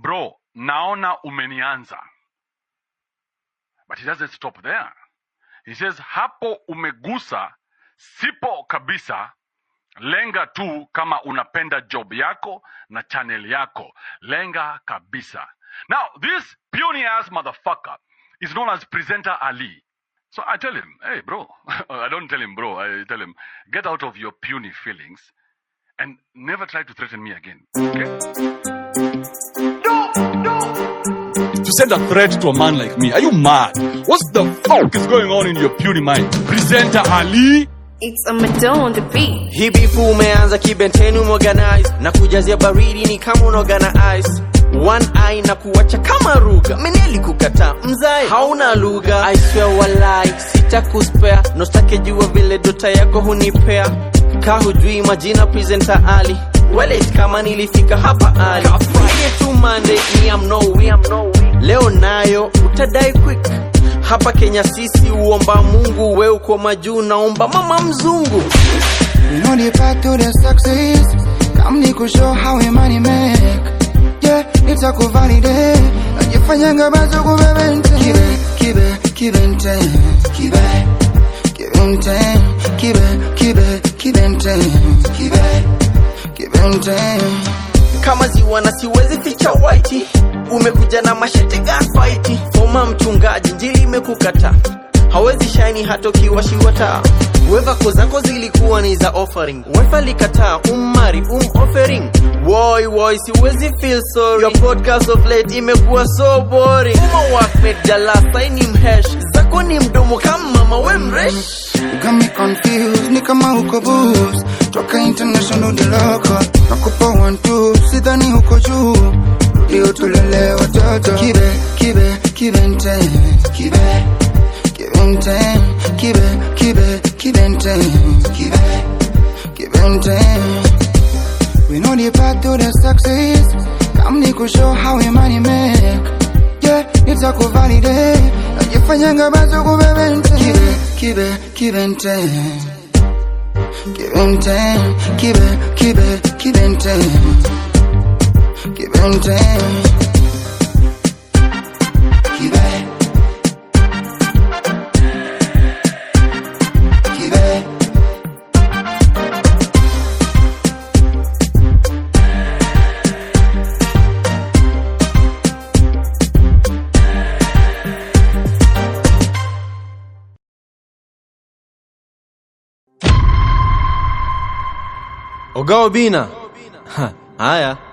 bro, naona umenianza. But he doesn't stop there. He says, hapo umegusa, sipo kabisa, lenga tu kama unapenda job yako na channel yako. Lenga kabisa. Now, this puny ass motherfucker is known as Presenter Ali. So I tell him, hey bro, I don't tell him bro, I tell him, get out of your puny feelings and never try to threaten me again. Okay? To send a threat to a man like me, are you mad? What the fuck is going on in your puny mind? Presenter Ali? It's a Madonna on the beat. Hii bifu umeanza kibenteni umeorganize na kujazia baridi ni kama unaogana ice. One eye na kuwacha kama ruga. Meneli kukataa mzai hauna lugha. I swear walai sitakuspare. Nostake jua vile dota yako hunipea. Kahujui majina Presenter Ali. Well it kama nilifika hapa Ali. Friday to Monday me am no we. Leo nayo utadai quick. Hapa Kenya sisi uomba Mungu, we uko majuu naomba mama mzungu. We know the path to the success. Come niku show how we money make. Yeah, nitakuvalidate. Najifanyanga bazo kubebente. Kibente. Kama ziwa na siwezi ficha whitey. Umekuja na mashete gunfighty. Foma mchungaji njili imekukata. Hawezi shiny hato kiwashiwa taa. Weva kozako zilikuwa ni za offering. Wefa likataa umari offering. Woi siwezi feel sorry. Your podcast of late imekuwa so boring. Workmate jalasa ni mhesh. Zako ni mdomo kama mama we mresh. You got me confused, ni kama huko boost. Toka international de loco. Nakupa 1-2, sidhani huko juu. Leo tulele watoto. Kibente. We know the path to the success. Come niku show how we money make. Yeah, nitakuvalidate. Najifanyanga bazo kubebente. Kibente. Oga Obina. Haya.